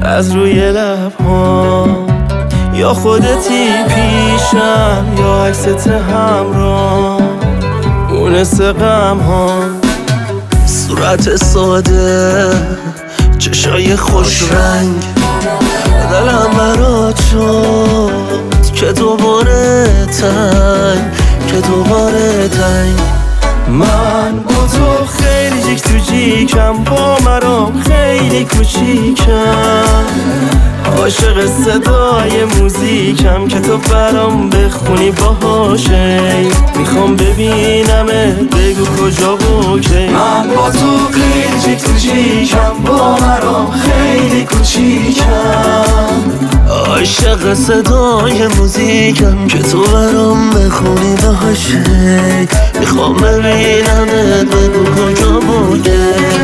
از روی لب‌هام، یا خودتی پیشم یا عکست همراه مونس غم‌هام. صورت ساده، چشای خوش رنگ، دلم برات شد که دوباره تنگ. من با تو خیلی جیک تو جیکم، با مرام خیلی کوچیکم، عاشق صدای موزیکم که تو برام بخونی باهاشه. میخوام ببینمت، بگو کجا و کی. من با تو خیلی جیک تو جیکم، با مرام خیلی کوچیکم، عاشق صدای موزیکم که تو برام بخونی باهاشه. میخوام ببینمت، بگو کجا و کی.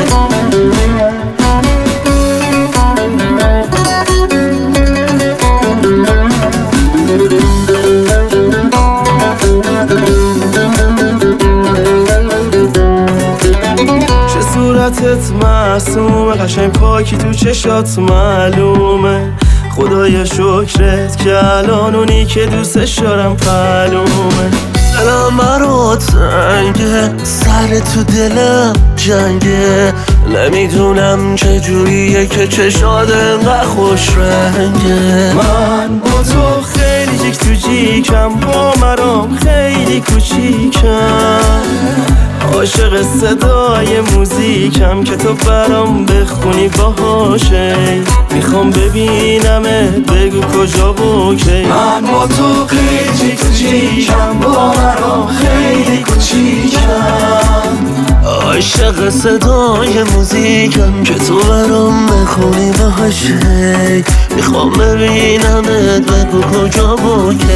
صورتت معصومه، قشنگ پاکی تو چشات معلومه. خدایا شکرت که الان اونی که دوستش دارم معلومه. دلم برات تنگه، سر تو دلم جنگه، نمیدونم چجوریه که چشات انقدر خوش رنگه. من با تو خیلی جیک تو جیکم، با مرام خیلی کوچیکم، عاشق صدای موزیکم که تو برام بخونی باهاشه. میخوام ببینمت، بگو کجا و کی. من با تو خیلی جیک تو جیکم، با مرام خیلی کوچیکم، عاشق صدای موزیکم که تو برام بخونی باهاشه. میخوام ببینمت، بگو کجا و کی.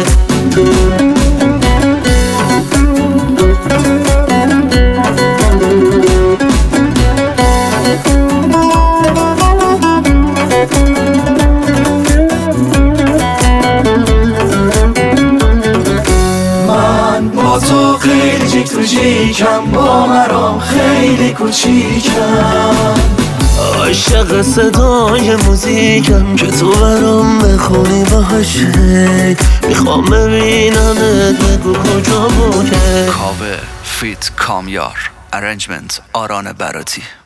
تو خیلی جیک تو جیکم، با مرام خیلی کوچیکم، عاشق صدای موزیکم که تو برام بخونی باهاشه. میخوام ببینمت، بگو کجا و کی. کاوه فیت کامیار، ارنجمنت آران براتی.